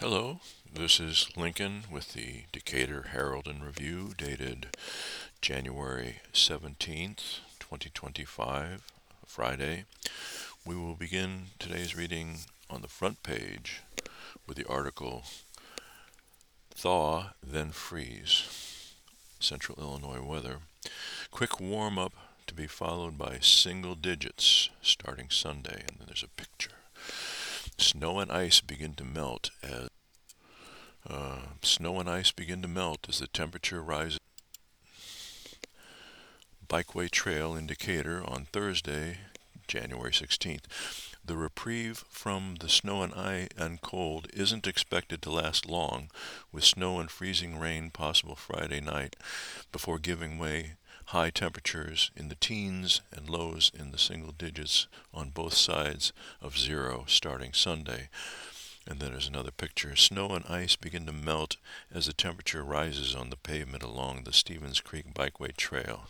Hello, this is Lincoln with the Decatur Herald and Review, dated January 17th, 2025, Friday. We will begin today's reading on the front page with the article Thaw, Then Freeze, Central Illinois Weather. Quick warm-up to be followed by single digits starting Sunday, and then there's a picture. Snow and ice begin to melt as the temperature rises. Bikeway Trail in Decatur on Thursday, January 16th. The reprieve from the snow and cold isn't expected to last long, with snow and freezing rain possible Friday night before giving way high temperatures in the teens and lows in the single digits on both sides of zero starting Sunday. And then there's another picture. Snow and ice begin to melt as the temperature rises on the pavement along the Stevens Creek Bikeway Trail.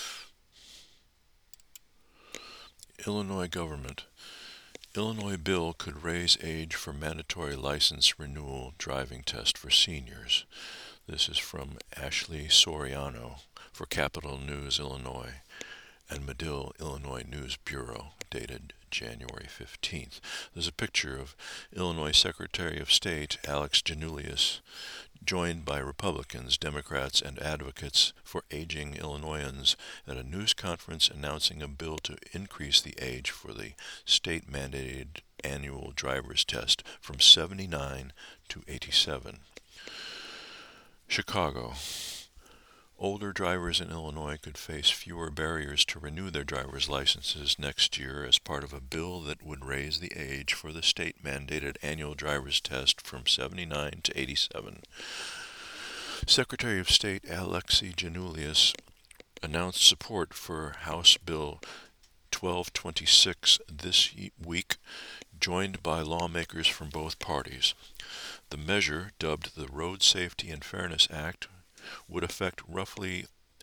Illinois government. Illinois bill could raise age for mandatory license renewal driving test for seniors. This is from Ashley Soriano for Capital News, Illinois, and Medill, Illinois News Bureau, dated January 15th. There's a picture of Illinois Secretary of State Alex Janulius, joined by Republicans, Democrats, and advocates for aging Illinoisans at a news conference announcing a bill to increase the age for the state-mandated annual driver's test from 79 to 87. Chicago. Older drivers in Illinois could face fewer barriers to renew their driver's licenses next year as part of a bill that would raise the age for the state-mandated annual driver's test from 79 to 87. Secretary of State Alexi Janulius announced support for House Bill 1226 this week, joined by lawmakers from both parties. The measure, dubbed the Road Safety and Fairness Act, would affect roughly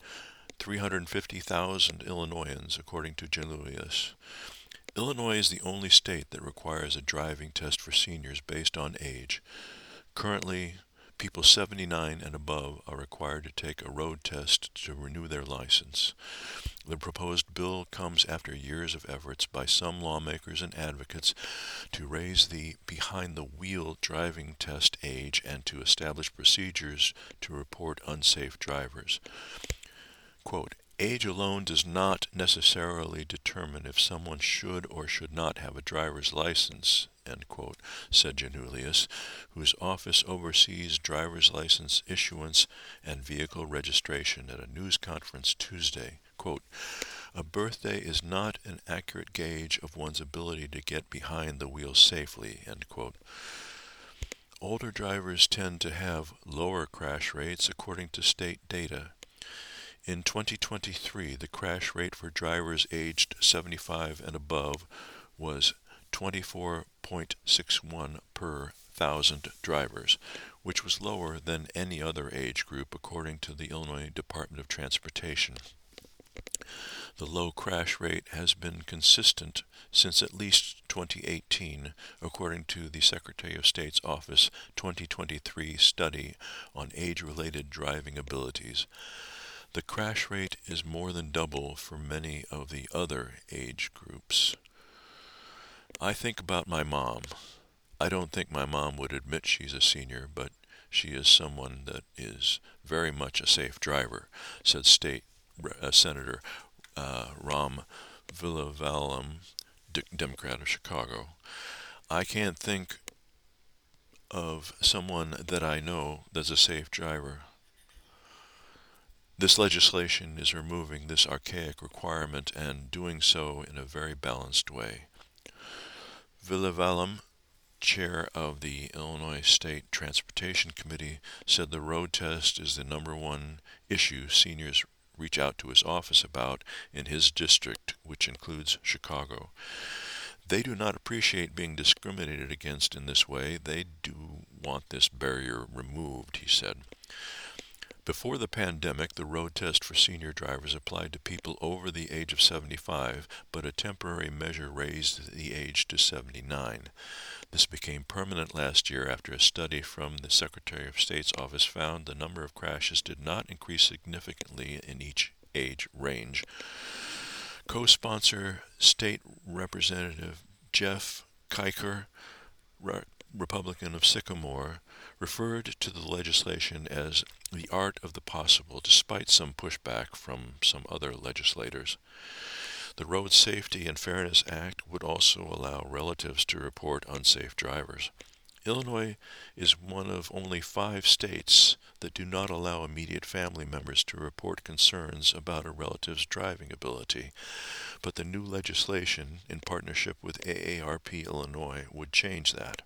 350,000 Illinoisans, according to Janulius. Illinois is the only state that requires a driving test for seniors based on age. Currently, people 79 and above are required to take a road test to renew their license. The proposed bill comes after years of efforts by some lawmakers and advocates to raise the behind-the-wheel driving test age and to establish procedures to report unsafe drivers. Quote, age alone does not necessarily determine if someone should or should not have a driver's license, end quote, said Janulius, whose office oversees driver's license issuance and vehicle registration at a news conference Tuesday. Quote, a birthday is not an accurate gauge of one's ability to get behind the wheel safely, end quote. Older drivers tend to have lower crash rates according to state data. In 2023, the crash rate for drivers aged 75 and above was 24.61 per 1,000 drivers, which was lower than any other age group according to the Illinois Department of Transportation. The low crash rate has been consistent since at least 2018, according to the Secretary of State's Office 2023 study on age-related driving abilities. The crash rate is more than double for many of the other age groups. I think about my mom. I don't think my mom would admit she's a senior, but she is someone that is very much a safe driver, said Senator Ram Villavalam, Democrat of Chicago. I can't think of someone that I know that's a safe driver. This legislation is removing this archaic requirement and doing so in a very balanced way. Villavalam, chair of the Illinois State Transportation Committee, said the road test is the number one issue seniors reach out to his office about in his district, which includes Chicago. They do not appreciate being discriminated against in this way. They do want this barrier removed, he said. Before the pandemic, the road test for senior drivers applied to people over the age of 75, but a temporary measure raised the age to 79. This became permanent last year after a study from the Secretary of State's office found the number of crashes did not increase significantly in each age range. Co-sponsor State Representative Jeff Kiker, Republican of Sycamore, referred to the legislation as the art of the possible, despite some pushback from some other legislators. The Road Safety and Fairness Act would also allow relatives to report unsafe drivers. Illinois is one of only 5 states that do not allow immediate family members to report concerns about a relative's driving ability, but the new legislation, in partnership with AARP Illinois, would change that.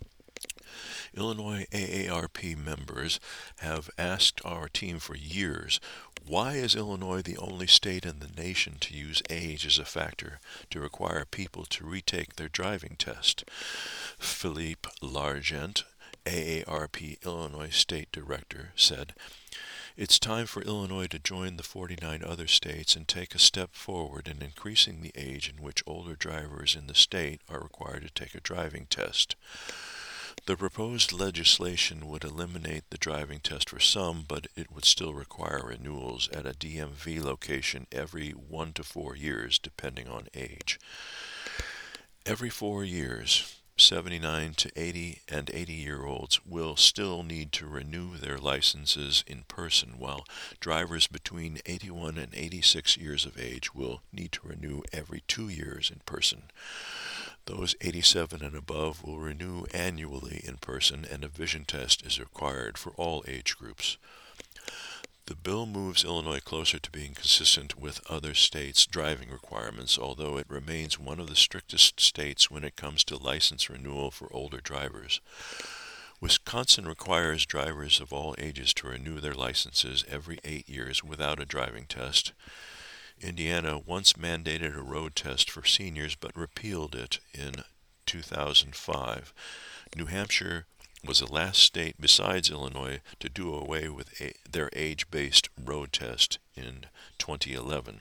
Illinois AARP members have asked our team for years, why is Illinois the only state in the nation to use age as a factor to require people to retake their driving test? Philippe Largent, AARP Illinois State Director, said, "It's time for Illinois to join the 49 other states and take a step forward in increasing the age in which older drivers in the state are required to take a driving test." The proposed legislation would eliminate the driving test for some, but it would still require renewals at a DMV location every 1 to 4 years, depending on age. Every 4 years, 79 to 80 and 80-year-olds will still need to renew their licenses in person, while drivers between 81 and 86 years of age will need to renew every 2 years in person. Those 87 and above will renew annually in person, and a vision test is required for all age groups. The bill moves Illinois closer to being consistent with other states' driving requirements, although it remains one of the strictest states when it comes to license renewal for older drivers. Wisconsin requires drivers of all ages to renew their licenses every 8 years without a driving test. Indiana once mandated a road test for seniors but repealed it in 2005. New Hampshire was the last state besides Illinois to do away with their age-based road test in 2011.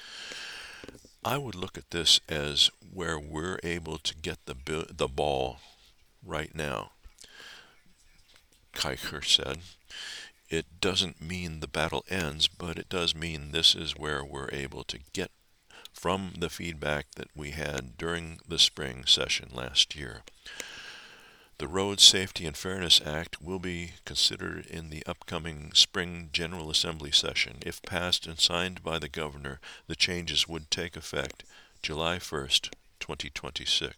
I would look at this as where we're able to get the ball right now, Kiker said. It doesn't mean the battle ends, but it does mean this is where we're able to get from the feedback that we had during the spring session last year. The Road Safety and Fairness Act will be considered in the upcoming spring General Assembly session. If passed and signed by the governor, the changes would take effect July 1st, 2026.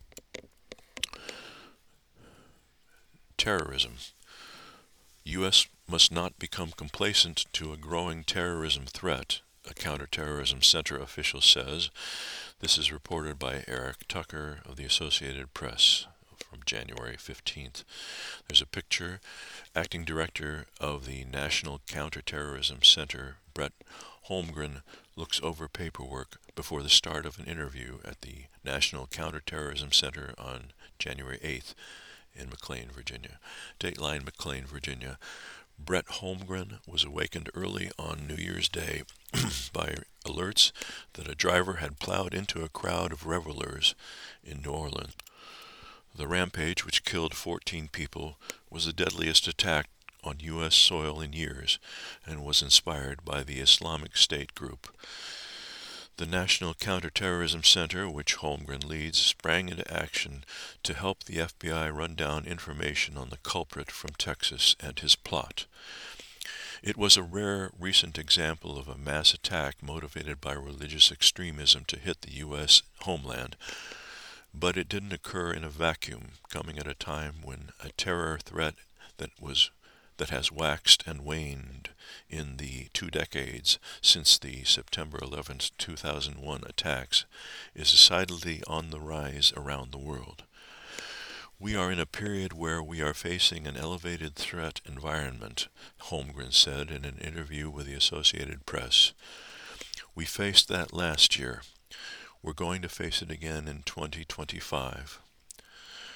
Terrorism. U.S. must not become complacent to a growing terrorism threat, a counterterrorism center official says. This is reported by Eric Tucker of the Associated Press from January 15th. There's a picture. Acting Director of the National Counterterrorism Center, Brett Holmgren, looks over paperwork before the start of an interview at the National Counterterrorism Center on January 8th. In McLean, Virginia. Dateline, McLean, Virginia. Brett Holmgren was awakened early on New Year's Day by alerts that a driver had plowed into a crowd of revelers in New Orleans. The rampage, which killed 14 people, was the deadliest attack on U.S. soil in years and was inspired by the Islamic State group. The National Counterterrorism Center, which Holmgren leads, sprang into action to help the FBI run down information on the culprit from Texas and his plot. It was a rare recent example of a mass attack motivated by religious extremism to hit the U.S. homeland, but it didn't occur in a vacuum, coming at a time when a terror threat that has waxed and waned in the 2 decades since the September 11, 2001 attacks is decidedly on the rise around the world. We are in a period where we are facing an elevated threat environment, Holmgren said in an interview with the Associated Press. We faced that last year. We're going to face it again in 2025.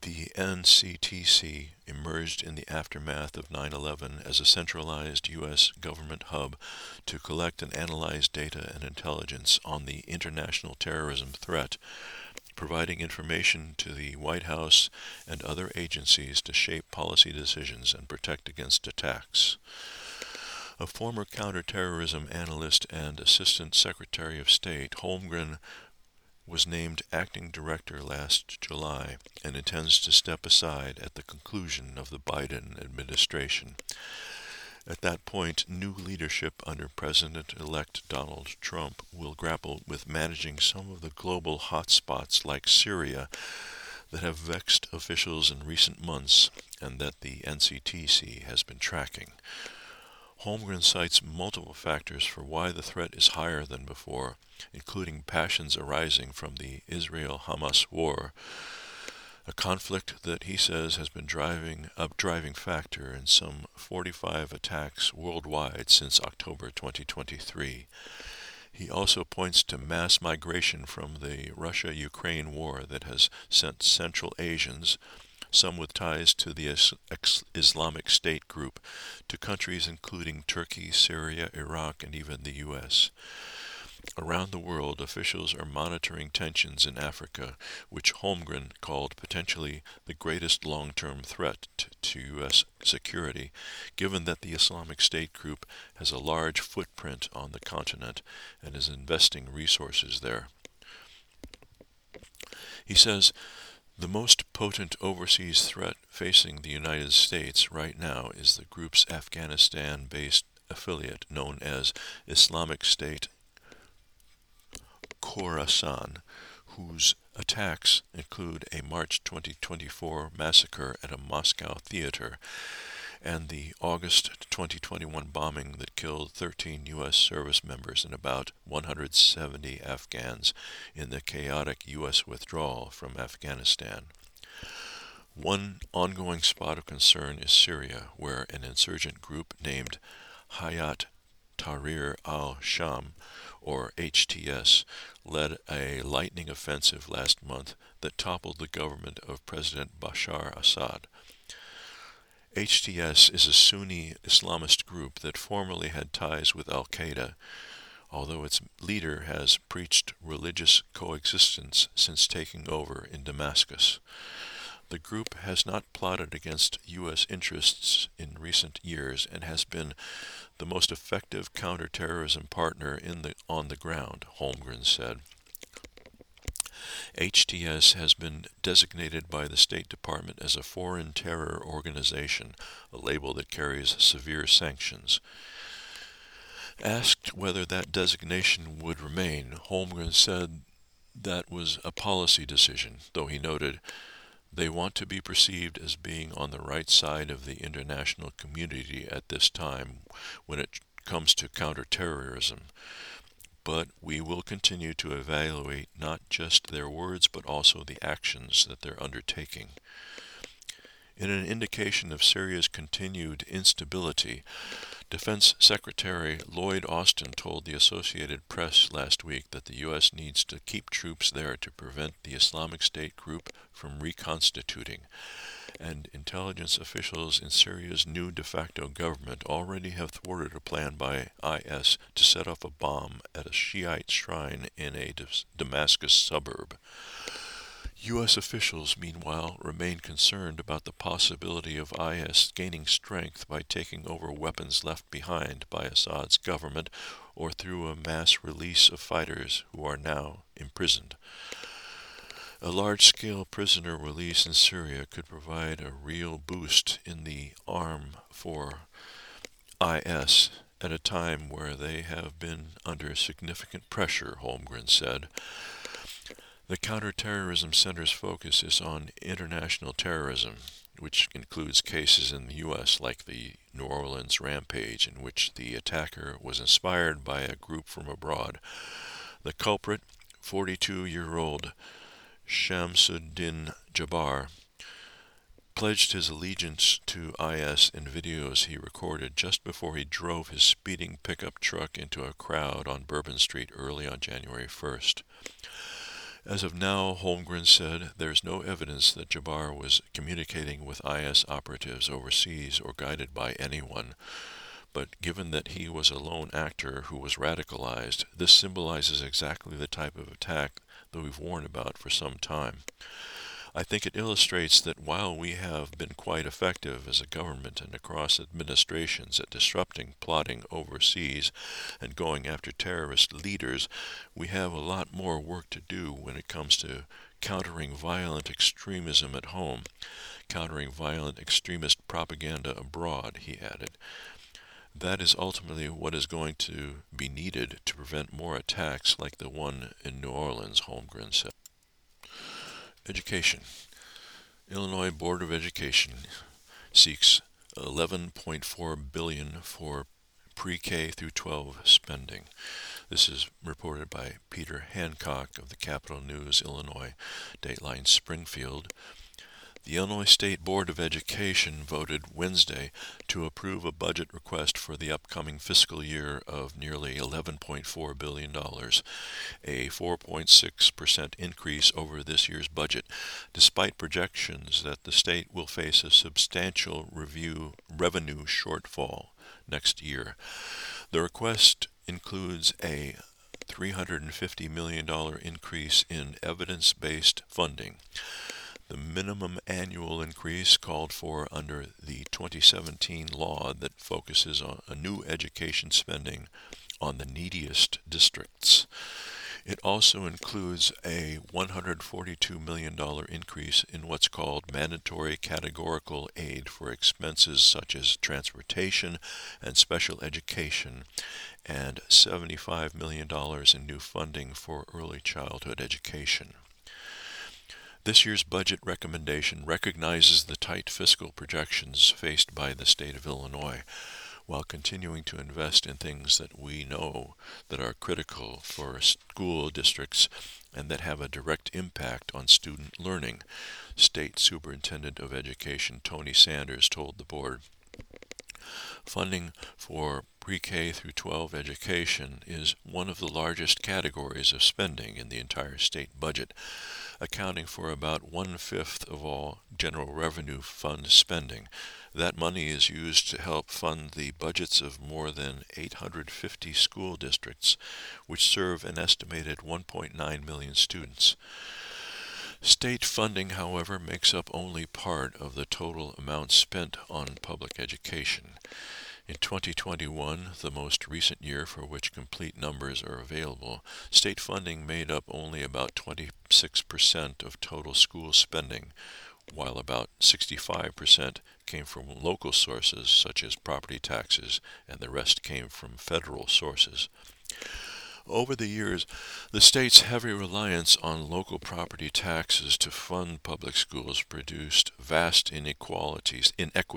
The NCTC emerged in the aftermath of 9/11 as a centralized U.S. government hub to collect and analyze data and intelligence on the international terrorism threat, providing information to the White House and other agencies to shape policy decisions and protect against attacks. A former counterterrorism analyst and Assistant Secretary of State, Holmgren, was named acting director last July and intends to step aside at the conclusion of the Biden administration. At that point, new leadership under President-elect Donald Trump will grapple with managing some of the global hotspots like Syria that have vexed officials in recent months and that the NCTC has been tracking. Holmgren cites multiple factors for why the threat is higher than before, including passions arising from the Israel-Hamas war, a conflict that he says has been a driving factor in some 45 attacks worldwide since October 2023. He also points to mass migration from the Russia-Ukraine war that has sent Central Asians, some with ties to the Islamic State group, to countries including Turkey, Syria, Iraq, and even the U.S. Around the world, officials are monitoring tensions in Africa, which Holmgren called potentially the greatest long-term threat to U.S. security, given that the Islamic State group has a large footprint on the continent and is investing resources there. He says, the most potent overseas threat facing the United States right now is the group's Afghanistan-based affiliate known as Islamic State Khorasan, whose attacks include a March 2024 massacre at a Moscow theater and the August 2021 bombing that killed 13 U.S. service members and about 170 Afghans in the chaotic U.S. withdrawal from Afghanistan. One ongoing spot of concern is Syria, where an insurgent group named Hayat Tahrir al-Sham, or HTS, led a lightning offensive last month that toppled the government of President Bashar Assad. HTS is a Sunni Islamist group that formerly had ties with al-Qaeda, although its leader has preached religious coexistence since taking over in Damascus. The group has not plotted against U.S. interests in recent years and has been the most effective counterterrorism partner on the ground, Holmgren said. HTS has been designated by the State Department as a foreign terror organization, a label that carries severe sanctions. Asked whether that designation would remain, Holmgren said that was a policy decision, though he noted, they want to be perceived as being on the right side of the international community at this time when it comes to counterterrorism. But we will continue to evaluate not just their words but also the actions that they're undertaking. In an indication of Syria's continued instability, Defense Secretary Lloyd Austin told the Associated Press last week that the U.S. needs to keep troops there to prevent the Islamic State group from reconstituting, and intelligence officials in Syria's new de facto government already have thwarted a plan by IS to set off a bomb at a Shiite shrine in a Damascus suburb. U.S. officials, meanwhile, remain concerned about the possibility of IS gaining strength by taking over weapons left behind by Assad's government or through a mass release of fighters who are now imprisoned. A large-scale prisoner release in Syria could provide a real boost in the arm for IS at a time where they have been under significant pressure, Holmgren said. The Counterterrorism Center's focus is on international terrorism, which includes cases in the U.S. like the New Orleans rampage in which the attacker was inspired by a group from abroad. The culprit, 42-year-old Shamsuddin Jabbar, pledged his allegiance to IS in videos he recorded just before he drove his speeding pickup truck into a crowd on Bourbon Street early on January 1st. As of now, Holmgren said, there's no evidence that Jabbar was communicating with IS operatives overseas or guided by anyone. But given that he was a lone actor who was radicalized, this symbolizes exactly the type of attack that we've warned about for some time. I think it illustrates that while we have been quite effective as a government and across administrations at disrupting plotting overseas and going after terrorist leaders, we have a lot more work to do when it comes to countering violent extremism at home, countering violent extremist propaganda abroad, he added. That is ultimately what is going to be needed to prevent more attacks like the one in New Orleans, Holmgren said. Education. Illinois Board of Education seeks $11.4 billion for pre-K through 12 spending. This is reported by Peter Hancock of the Capital News, Illinois, Dateline Springfield. The Illinois State Board of Education voted Wednesday to approve a budget request for the upcoming fiscal year of nearly $11.4 billion, a 4.6% increase over this year's budget, despite projections that the state will face a substantial revenue shortfall next year. The request includes a $350 million increase in evidence-based funding. The minimum annual increase called for under the 2017 law that focuses on a new education spending on the neediest districts. It also includes a $142 million increase in what's called mandatory categorical aid for expenses such as transportation and special education, and $75 million in new funding for early childhood education. This year's budget recommendation recognizes the tight fiscal projections faced by the state of Illinois, while continuing to invest in things that we know that are critical for school districts and that have a direct impact on student learning, State Superintendent of Education Tony Sanders told the board. Funding for pre-K through 12 education is one of the largest categories of spending in the entire state budget, accounting for about 1/5 of all general revenue fund spending. That money is used to help fund the budgets of more than 850 school districts, which serve an estimated 1.9 million students. State funding, however, makes up only part of the total amount spent on public education. In 2021, the most recent year for which complete numbers are available, state funding made up only about 26% of total school spending, while about 65% came from local sources such as property taxes, and the rest came from federal sources. Over the years, the state's heavy reliance on local property taxes to fund public schools produced vast inequities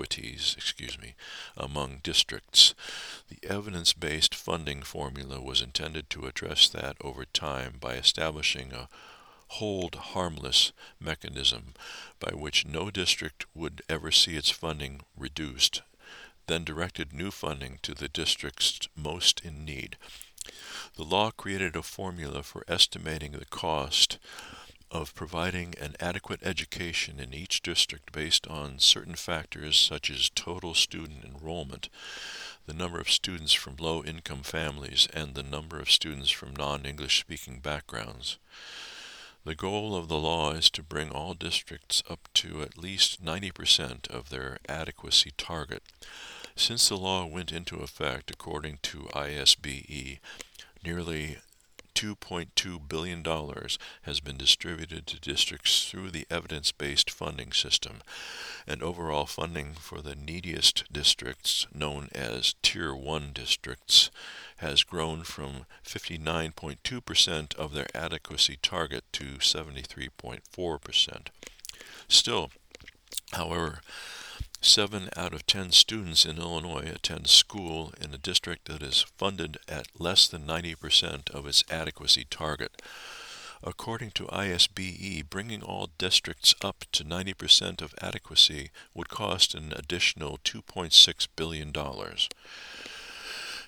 among districts. The evidence-based funding formula was intended to address that over time by establishing a hold harmless mechanism by which no district would ever see its funding reduced, then directed new funding to the districts most in need. The law created a formula for estimating the cost of providing an adequate education in each district based on certain factors such as total student enrollment, the number of students from low-income families, and the number of students from non-English speaking backgrounds. The goal of the law is to bring all districts up to at least 90% of their adequacy target. Since the law went into effect, according to ISBE, nearly $2.2 billion has been distributed to districts through the evidence-based funding system, and overall funding for the neediest districts, known as Tier 1 districts, has grown from 59.2% of their adequacy target to 73.4%. Still, however, 7 out of 10 students in Illinois attend school in a district that is funded at less than 90% of its adequacy target. According to ISBE, bringing all districts up to 90% of adequacy would cost an additional $2.6 billion.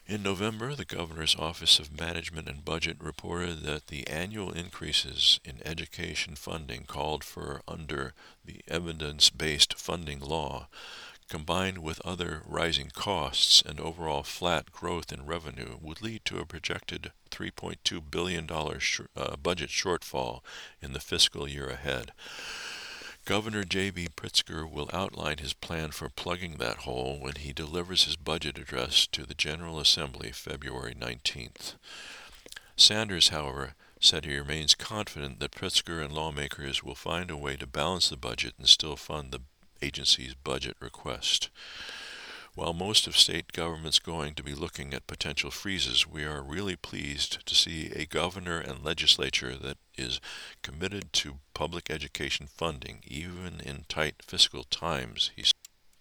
In November, the Governor's Office of Management and Budget reported that the annual increases in education funding called for under the evidence-based funding law, combined with other rising costs and overall flat growth in revenue, would lead to a projected $3.2 billion budget shortfall in the fiscal year ahead. Governor J.B. Pritzker will outline his plan for plugging that hole when he delivers his budget address to the General Assembly February 19th. Sanders, however, said he remains confident that Pritzker and lawmakers will find a way to balance the budget and still fund the agency's budget request. While most of state government's going to be looking at potential freezes, we are really pleased to see a governor and legislature that is committed to public education funding, even in tight fiscal times, he said.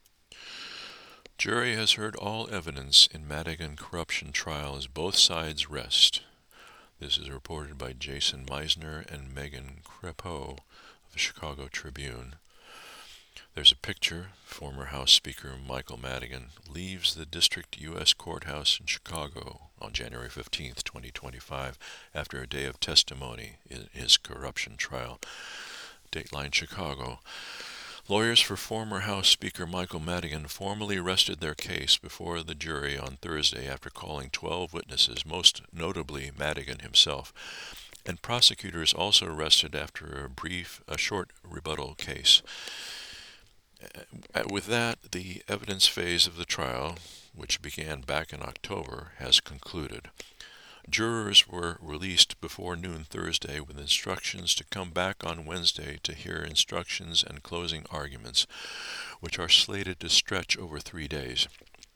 Jury has heard all evidence in Madigan corruption trial as both sides rest. This is reported by Jason Meisner and Megan Crepeau of the Chicago Tribune. There's a picture. Former House Speaker Michael Madigan leaves the District U.S. Courthouse in Chicago on January 15, 2025, after a day of testimony in his corruption trial. Dateline Chicago. Lawyers for former House Speaker Michael Madigan formally rested their case before the jury on Thursday after calling 12 witnesses, most notably Madigan himself. And prosecutors also rested after a short rebuttal case. With that, the evidence phase of the trial, which began back in October, has concluded. Jurors were released before noon Thursday with instructions to come back on Wednesday to hear instructions and closing arguments, which are slated to stretch over 3 days.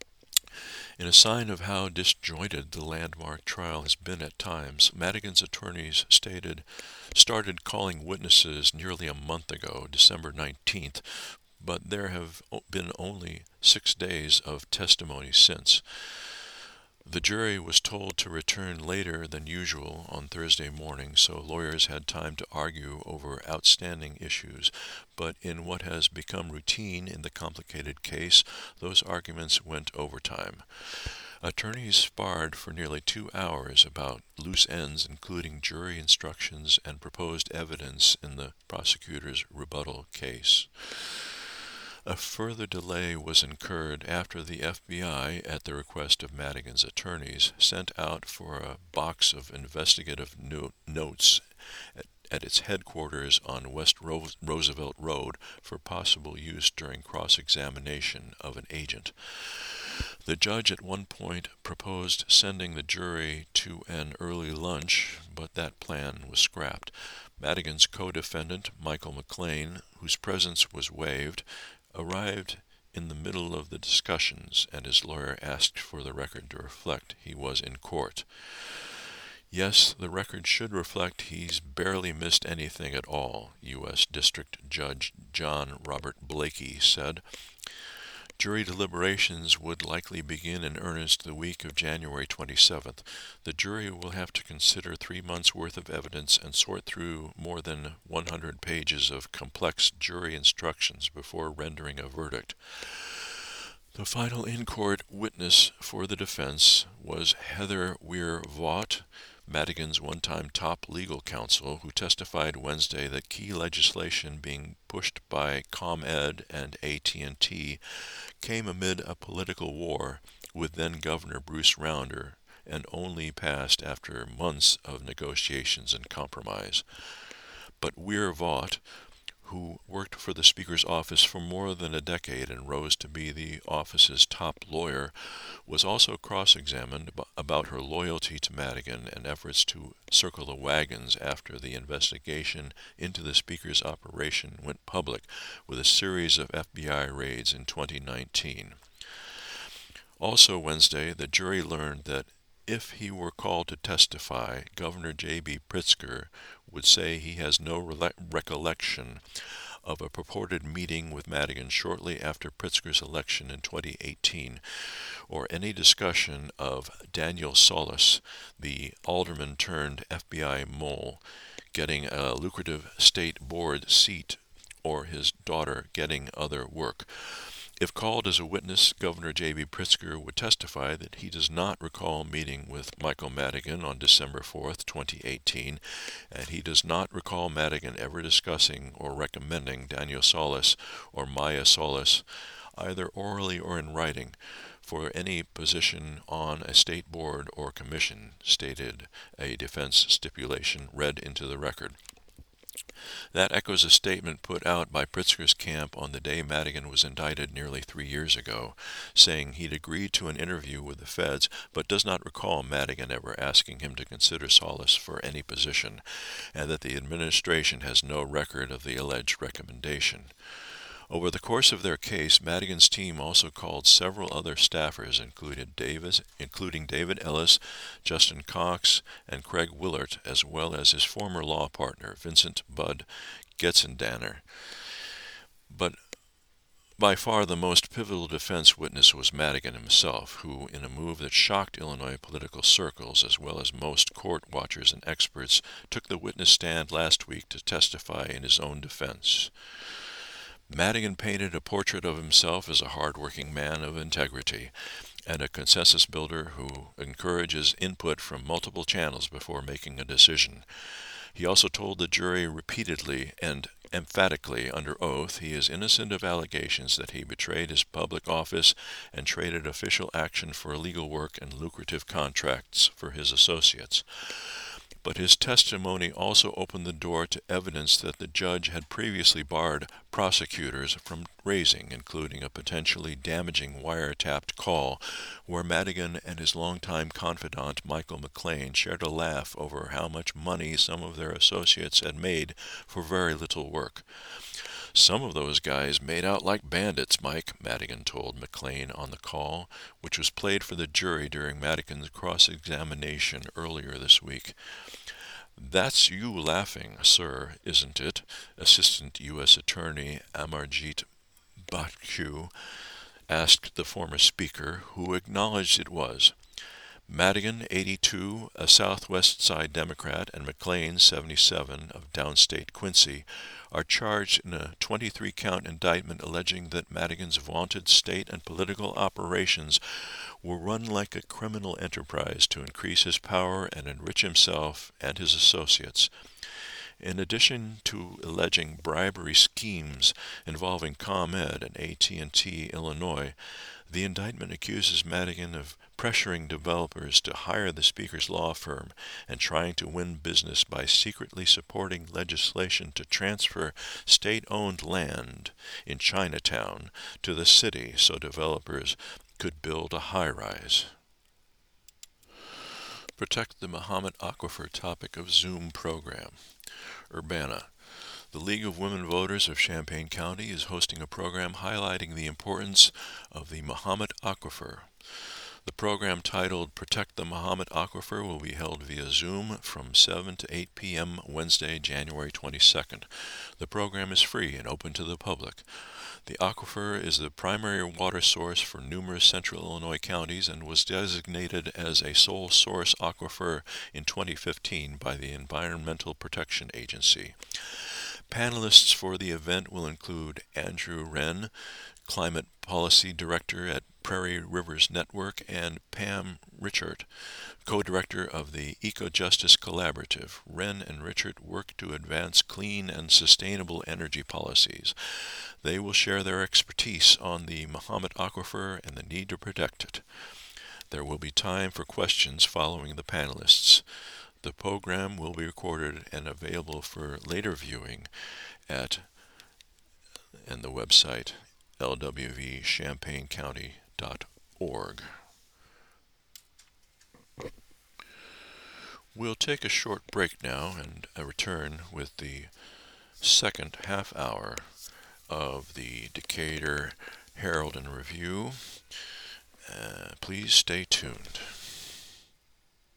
In a sign of how disjointed the landmark trial has been at times, Madigan's attorneys started calling witnesses nearly a month ago, December 19th, but there have been only 6 days of testimony since. The jury was told to return later than usual on Thursday morning, so lawyers had time to argue over outstanding issues, but in what has become routine in the complicated case, those arguments went overtime. Attorneys sparred for nearly 2 hours about loose ends, including jury instructions and proposed evidence in the prosecutor's rebuttal case. A further delay was incurred after the FBI, at the request of Madigan's attorneys, sent out for a box of investigative notes at its headquarters on West Roosevelt Road for possible use during cross-examination of an agent. The judge at one point proposed sending the jury to an early lunch, but that plan was scrapped. Madigan's co-defendant, Michael McLean, whose presence was waived, arrived in the middle of the discussions, and his lawyer asked for the record to reflect he was in court. Yes, the record should reflect he's barely missed anything at all, U.S. District Judge John Robert Blakey said. Jury deliberations would likely begin in earnest the week of January 27th. The jury will have to consider 3 months' worth of evidence and sort through more than 100 pages of complex jury instructions before rendering a verdict. The final in-court witness for the defense was Heather Weir-Vaught, Madigan's one-time top legal counsel, who testified Wednesday that key legislation being pushed by ComEd and AT&T came amid a political war with then-Governor Bruce Rauner and only passed after months of negotiations and compromise. But Weir-Vaught, who worked for the Speaker's office for more than a decade and rose to be the office's top lawyer, was also cross-examined about her loyalty to Madigan and efforts to circle the wagons after the investigation into the Speaker's operation went public with a series of FBI raids in 2019. Also Wednesday, the jury learned that if he were called to testify, Governor J.B. Pritzker would say he has no recollection of a purported meeting with Madigan shortly after Pritzker's election in 2018, or any discussion of Daniel Solis, the alderman-turned-FBI mole, getting a lucrative state board seat or his daughter getting other work. If called as a witness, Governor J.B. Pritzker would testify that he does not recall meeting with Michael Madigan on December 4th, 2018, and he does not recall Madigan ever discussing or recommending Daniel Solis or Maya Solis, either orally or in writing, for any position on a state board or commission, stated a defense stipulation read into the record. That echoes a statement put out by Pritzker's camp on the day Madigan was indicted nearly 3 years ago, saying he'd agreed to an interview with the feds, but does not recall Madigan ever asking him to consider Solis for any position, and that the administration has no record of the alleged recommendation. Over the course of their case, Madigan's team also called several other staffers, including David Ellis, Justin Cox, and Craig Willert, as well as his former law partner, Vincent Bud Getzendanner. But by far the most pivotal defense witness was Madigan himself, who, in a move that shocked Illinois political circles as well as most court watchers and experts, took the witness stand last week to testify in his own defense. Madigan painted a portrait of himself as a hard-working man of integrity and a consensus builder who encourages input from multiple channels before making a decision. He also told the jury repeatedly and emphatically under oath he is innocent of allegations that he betrayed his public office and traded official action for legal work and lucrative contracts for his associates. But his testimony also opened the door to evidence that the judge had previously barred prosecutors from raising, including a potentially damaging wiretapped call where Madigan and his longtime confidant Michael McLean shared a laugh over how much money some of their associates had made for very little work. "Some of those guys made out like bandits, Mike," Madigan told McLean on the call, which was played for the jury during Madigan's cross-examination earlier this week. "That's you laughing, sir, isn't it?" Assistant U.S. Attorney Amarjeet Bhakchu asked the former speaker, who acknowledged it was. Madigan, 82, a Southwest Side Democrat, and McLean, 77, of downstate Quincy, are charged in a 23-count indictment alleging that Madigan's vaunted state and political operations were run like a criminal enterprise to increase his power and enrich himself and his associates. In addition to alleging bribery schemes involving ComEd and AT&T Illinois, the indictment accuses Madigan of pressuring developers to hire the speaker's law firm and trying to win business by secretly supporting legislation to transfer state-owned land in Chinatown to the city so developers could build a high-rise. Protect the Mahomet Aquifer topic of Zoom program. Urbana. The League of Women Voters of Champaign County is hosting a program highlighting the importance of the Mahomet Aquifer. The program, titled Protect the Mahomet Aquifer, will be held via Zoom from 7 to 8 p.m. Wednesday, January 22nd. The program is free and open to the public. The aquifer is the primary water source for numerous central Illinois counties and was designated as a sole source aquifer in 2015 by the Environmental Protection Agency. Panelists for the event will include Andrew Wren, Climate Policy Director at Prairie Rivers Network, and Pam Richert, co-director of the Eco-Justice Collaborative. Wren and Richert work to advance clean and sustainable energy policies. They will share their expertise on the Mahomet Aquifer and the need to protect it. There will be time for questions following the panelists. The program will be recorded and available for later viewing at the website lwvchampaigncounty.org. We'll take a short break now and return with the second half hour of the Decatur Herald and Review. Please stay tuned.